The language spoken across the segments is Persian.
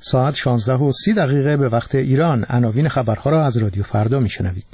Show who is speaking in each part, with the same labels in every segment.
Speaker 1: ساعت 16:30 به وقت ایران. عناوین خبرها را از رادیو فردا میشنوید.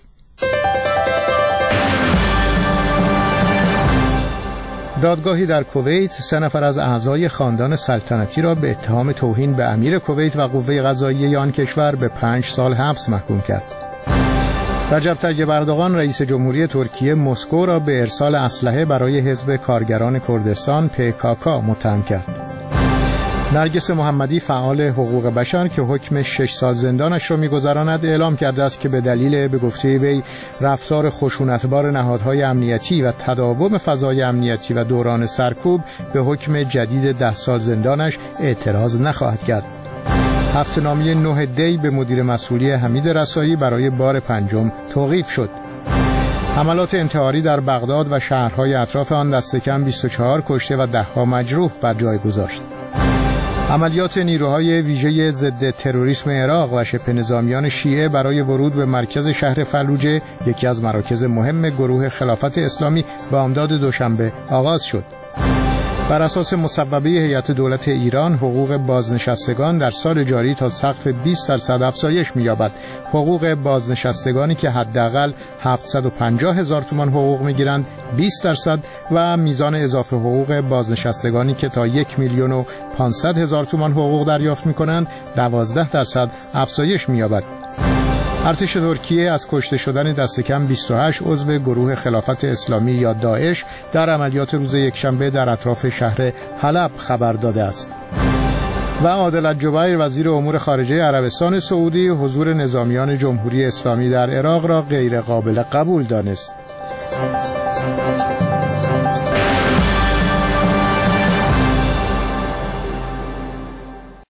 Speaker 1: دادگاهی در کویت 3 نفر از اعضای خاندان سلطنتی را به اتهام توهین به امیر کویت و قوه قضاییه آن کشور به 5 سال حبس محکوم کرد. رجب طیب اردوغان رئیس جمهوری ترکیه مسکو را به ارسال اسلحه برای حزب کارگران کردستان PKK متهم کرد. نرگس محمدی فعال حقوق بشر که حکم 6 سال زندانش را می‌گذراند اعلام کرده است که به دلیل به گفته وی رفتار خشونتبار نهادهای امنیتی و تداوم فضای امنیتی و دوران سرکوب به حکم جدید 10 سال زندانش اعتراض نخواهد کرد. هفته‌نامه 9 دی به مدیر مسئولی حمید رسایی برای بار 5 توقیف شد. حملات انتحاری در بغداد و شهرهای اطراف آن دست کم 24 کشته و 10 مجروح بر جای گذاشت. عملیات نیروهای ویژه ضد تروریسم عراق و شبه نظامیان شیعه برای ورود به مرکز شهر فلوجه، یکی از مراکز مهم گروه خلافت اسلامی، بامداد دوشنبه آغاز شد. بر اساس مصوبه هیئت دولت ایران، حقوق بازنشستگان در سال جاری تا سقف 20% افزایش می‌یابد. حقوق بازنشستگانی که حداقل 750,000 تومان حقوق می‌گیرند 20% و میزان اضافه حقوق بازنشستگانی که تا 1,500,000 تومان حقوق دریافت می‌کنند 12% افزایش می‌یابد. ارتش ترکیه از کشته شدن دست کم 28 عضو گروه خلافت اسلامی یا داعش در عملیات روز یکشنبه در اطراف شهر حلب خبر داده است. و عادل الجبیر وزیر امور خارجه عربستان سعودی حضور نظامیان جمهوری اسلامی در عراق را غیر قابل قبول دانست.